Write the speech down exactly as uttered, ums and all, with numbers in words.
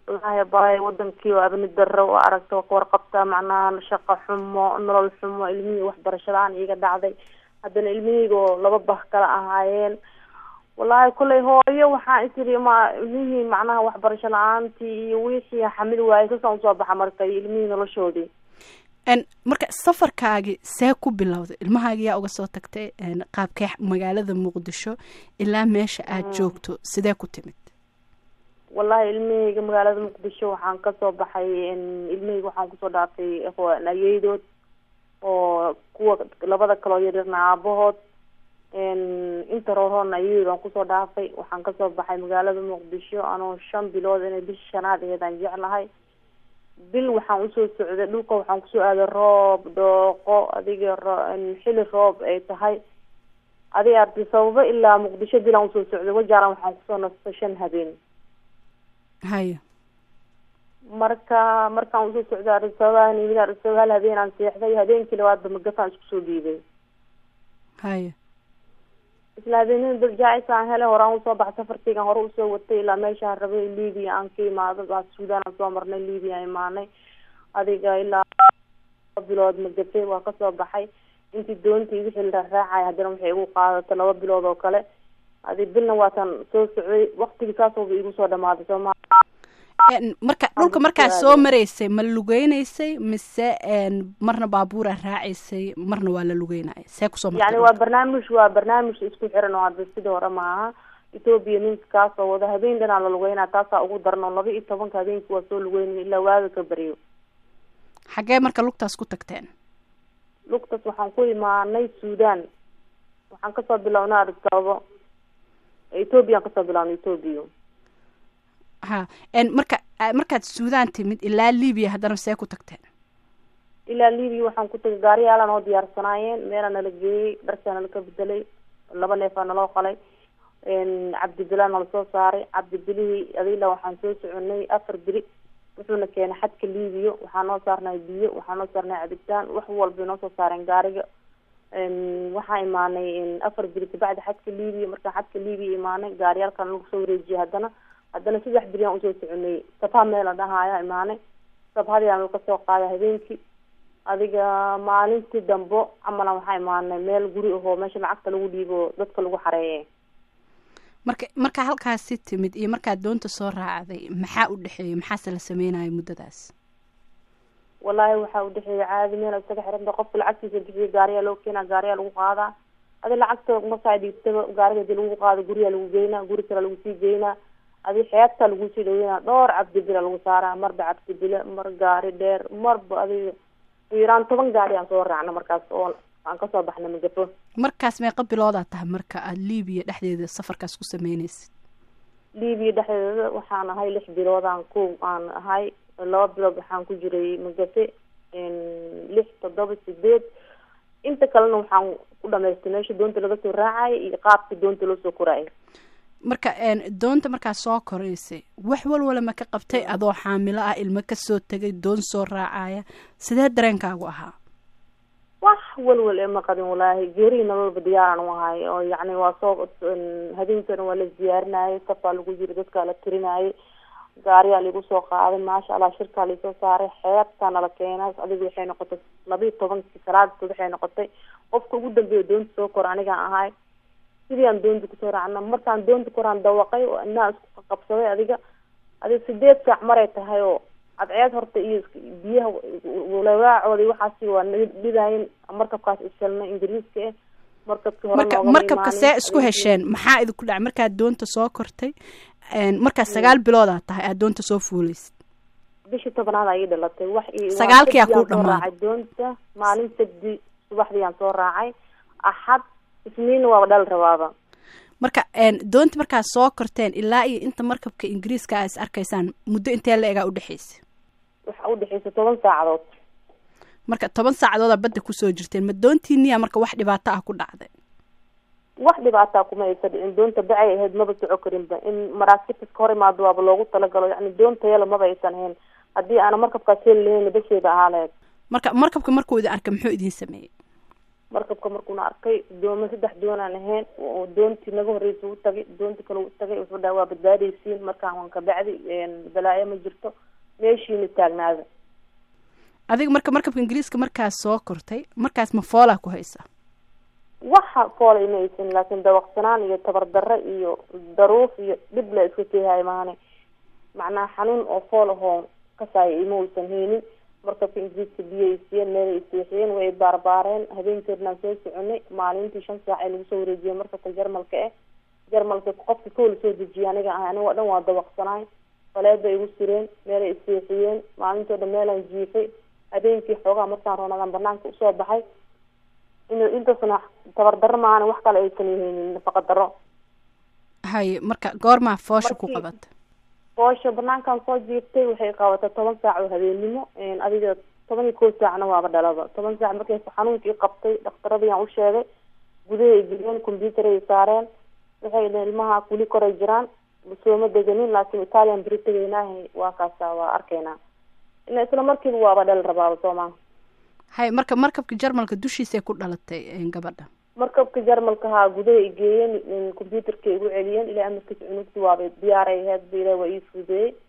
wallahi baay wadankii oo abni darro oo aragto warqabta macnaha shaqo xumo nolol xumo ilmihii waxbarashadaan iga dhacday haddana ilmihii oo laba bah kala ahaayeen wallahi kulay hooyo waxaan isiri ma ilmihii macnaha waxbarasho la-aantii iyo wixii xamil waayay kasoo soo baxa markay ilmihii noloshoodii en marka safarkaagi see ku bilowday ilmahaagi yaa uga soo tagtay qaabkee magaalada Muqdisho ilaa meesha aad joogto sidee ku timid wallahi ilmihii magaalada Muqdisho waxaan ka soo baxay in ilmihii waxaan ku soo dhaafay hooyadood oo kuwa labada kale yarna aabahood in inta roorona ayaan ku soo dhaafay waxaan ka soo baxay magaalada Muqdisho anoo shan bilood inay bish shanaad eedan jeclahay bil waxaan u soo socday dhulka waxaan ku soo aaday roob dhooqo adiga xilli roob ay tahay adiga arti sababa ilaa Muqdisho bilaan u soo socday wajaaran waxaan ku soo nastay shan habeen haya marka markaan u soo socday arisabaan iyo arisabaan habeen aan seexday habeenkii labaad magafaan isku soo dhiibay haya isla habeenin daljaaysan hele horaan u soo baxay safartigan hore u soo watay ilaa meesha rabay Liibiya aan ka imaado baa Suudaan aan soo marnay Liibiya imaanay adiga ilaa bilood magafay waa ka soo baxay intii doontii wixii la raacay haddana waxay ugu qaadatay laba bilood oo kale adi bilna waatan soo socday waqtigii kaas oo igu soo dhamaaday Soomaa marka dhulka markaa soo mareysay ma lugeynaysay mise marna baabuur raacisay marna waa la lugeynay see ku soo martay yani waa barnaamij waa barnaamij isku xiran oo hadda sidoo hore maaha Ethiopia ninkaas oo wada habeen dhan la lugeynaa taas ugu darno laba iyo toban habeenkii waa soo lugeynay ilaa waaga ka bariyo xagee marka lugtaas ku tagteen lugtaas waxaan ku imaanay Suudaan waxaan ka soo bilownaa Addis Ethiopia ka soo bilownay Ethiopia ha en marka markaad Suudaan timid ilaa Liibiya haddana see ku tagteen ilaa Liibiya waxaan ku tagay gaariyaalan oo diyaarsanaayeen meelana la geeyay dharkana la ka bedelay laba neef aan loo qalay in Cabdibilaan la soo saaray Cabdibilii adila waxaan soo soconay afar biri wuxuuna keenay xadka Liibiya waxaan noo saarnay biyo waxaan noo saarnay cabitaan wax walba noo soo saareen gaariga in waxaan imaanay in afar biri bacda xadka Liibiya marka xadka Liibiya imaanay gaariyaalkan lagu soo wareejiyay haddana haddana saddex bilyan u soo soconay sabha meel dhahaaya imaanay sabhadii aan ka soo qaaday habeenkii adiga maalintii dambo amana waxaa imaanay meel guri oo meesha lacagta lagu dhiibo dadka lagu xareeyay marka marka halkaas timid iyo marka doonta soo raacday maxaa u dhaxeeyay maxaa la sameeyay muddadaas wallahi waxa u dhaxeeyay caadi meel isaga xiran qof lacagtiisa bixiyay gaariga loo keenaa gaariga lagu qaadaa adi lacagta ma saadiyay gaariga lagu qaado guriga lagu geeyna guri kale lagu sii geeyna adi xeebta lagu sii dhaweeyna dhowr Cabdibila lagu saaraa marba Cabdibila mar gaari dheer marba adi Iran toban gaari aan soo raacna markaas oo aan ka soo baxnay magafo markaas meeqa bilooda tahay marka aad Liibiya dhexdeeda safarkaas ku sameeynaysid Liibiya dhexdeeda waxaan ahay lix bilood aan ku aan ahay laba bilood waxaan ku jiray magafe in lix toddoba sideed inta kalena waxaan ku dhameystay meesha doonta laga soo raacay iyo qaabka doonta loo soo koray marka een doonta markaa soo koraysay wax walwala ma ka qabtay adoo xaamilo ah ilmo ka soo tagay doon soo raacaya sidee dareenkaagu ahaa wax walwal ma qadin walaahi geerina walba diyaaran u ahay oo yacni waa soo habeenkan waa la diyaarinayay safar lagu jiro dadka la tirinayay gaariya lagu soo qaaday maasha Allah shirka la soo saaray xeebta nala keenay adigu waxay noqotay laba iyo toban salaad waxay noqotay qofka ugu dambeeyay doonta soo kor aniga ahay sidii aan doonta ku soo raacna markaan doonta koraan dawaqay oo inaa isku qabsaday adiga adiga sideed saac maray tahay oo adceed horta iyo biyaha walaacoodi waxaasi waa dhidayn markabkaas ishalna Ingiriiska ah markabka hore marka markabka see isku hesheen maxaa idinku dhacay markaad doonta soo kortay een marka sagaal bilood aad tahay aad doonta soo fuulaysid bishii tobnaad ay dhalatay wax iyo sagaalkii ku dhamaaday doonta maalin sabti subaxdii aan soo raacay axad isniin waa dhal rabaaba marka een doonta markaa soo korteen ilaa iyo inta markabka Ingiriiska ay arkaysaan muddo intee la eega u dhaxaysay waxa u dhaxaysay toban saacadood marka toban saacadood badda ku soo jirteen ma doontiiniya marka wax dhibaato ah ku dhacday wax dhibaato kuma aysan in doonta bacay ahayd maba soo korinba in maraakiibta hore maad waaba loogu talagalo yani doonta yala maba aysan ahayn hadii aan markabkaas leeyahay basheeda ahaaleed marka markabka markuu idin arkay muxuu idin sameeyay markabka markuuna arkay dooma saddex doon aan ahayn oo doontii naga horeysa u tagay doontii kale u tagay wuxuu dhaha waa badbaadaysiin markaan waan ka bacdi balaayo ma jirto meeshiina taagnaada. adiga marka markabka ingiriiska markaas soo kortay markaas ma foolaa ku haysa? waxa foolay ma aysan laakiin dawaqsanaan iyo tabardarre iyo daruuf iyo dhib la iska keehay maane macnaa xanuun oo fool ahoo kasaaya ima uusan haynin. markabka ingiriiska biyo ay siiyeen meel ay seexiyeen way baarbaareen habeenkeednaan soo soconay maalintii shan saac ay lagu soo wareejiyeen markabka jarmalka eh jarmalka qofka koola soo dejiya aniga ah aniga dhan waa dawaqsanaay faleed bay igu sireen meel ay seexiyeen maalintoo dhan meelaan jiifay habeenkii xoogaa markaan roonadaan banaanka usoo baxay in intaasna tabardarro maana wax kale aysan haynin nafaqa darro. haye marka goormaa foosha ku qabata? foosha banaankaan soo jiiftay waxay qabatay toban saac oo habeenimo adiga toban iyo kow saacna waaba dhalaba. toban saac markay xanuunkii qabtay dhakhtaradiyaan u sheegay gudahay geliyeen computer ay saareen waxay dhaheen ilmaha kuli koray jiraan sooma deganin laakiin italian beri tegaynaahay waa kaasa waa arkaynaa ina isla markiiba waaba dhal rabaaba soomaa. hay marka markabka jarmalka dushiisay ku dhalatay gabadha? markabka jarmalka haa gudaha ay geeyeen computerka igu celiyeen ilaa amarkiisa cunugti waaba diyaaray ahayd ba ilaa waa ii fudeeyey